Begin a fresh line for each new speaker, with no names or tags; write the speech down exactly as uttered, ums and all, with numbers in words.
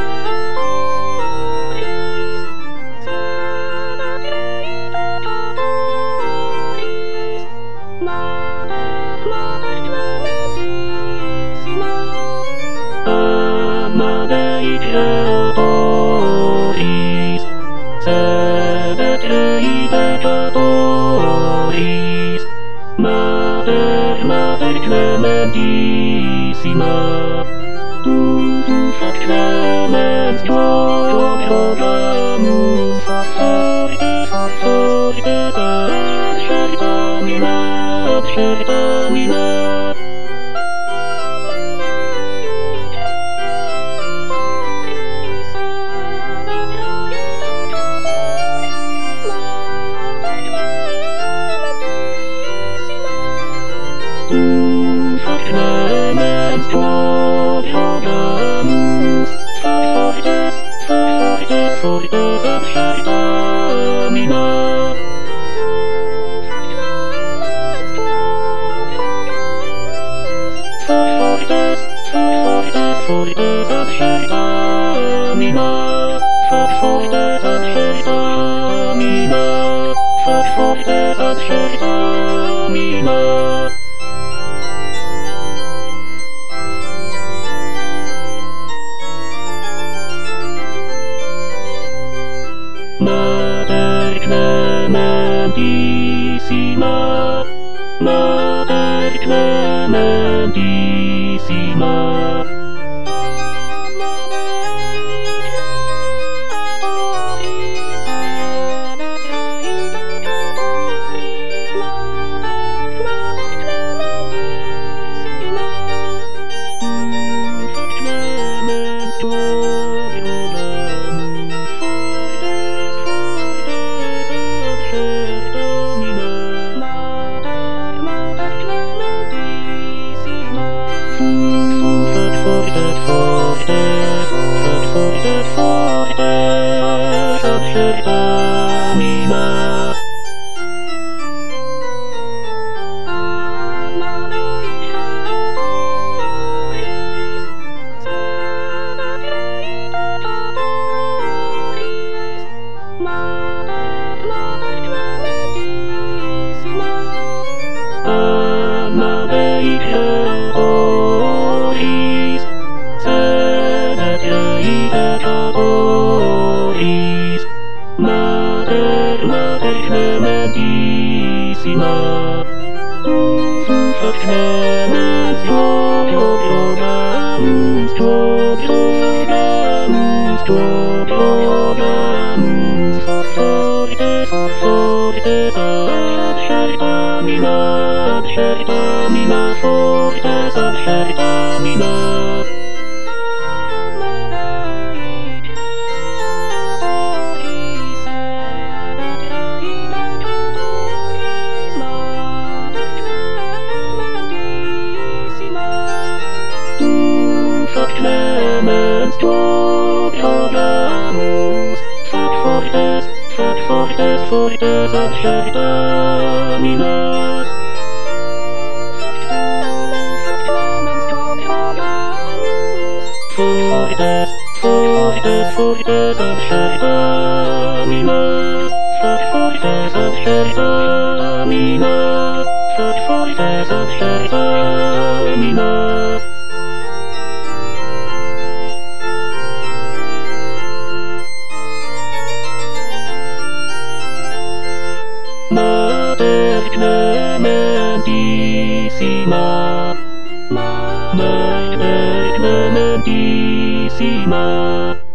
Amadei Peccadoris, Mater, Mater Clementissima, tu fac clemens Joioramus, Fortes, Fortes, Abscertamina, Abscertamina. Clemens Joioramus, Fortes, Fortes, Fortes, Abscertamina. Fortes, Fortes, Fortes, Abscertamina. Fortes, Abscertamina. Fortes, Abscertamina. Mater Clementissima, Mater Clementissima. Amadei Peccadoris, Amadei Peccadoris, Mater, Mater Clementissima, tu fac clemens Joioramus, Joioramus, Joioramus, Fortes, Fortes, Abscertamina, Abscertamina, Fortes, Abscertamina. Clemens Joioramus, fac Fortes, fac Fortes, Fortes, Abscertamina. Fortes, Fortes, Fortes, Abscertamina. Fac Fortes, Abscertamina. Fac Fortes, Abscertamina. Mater Clementissima, Mater Clementissima.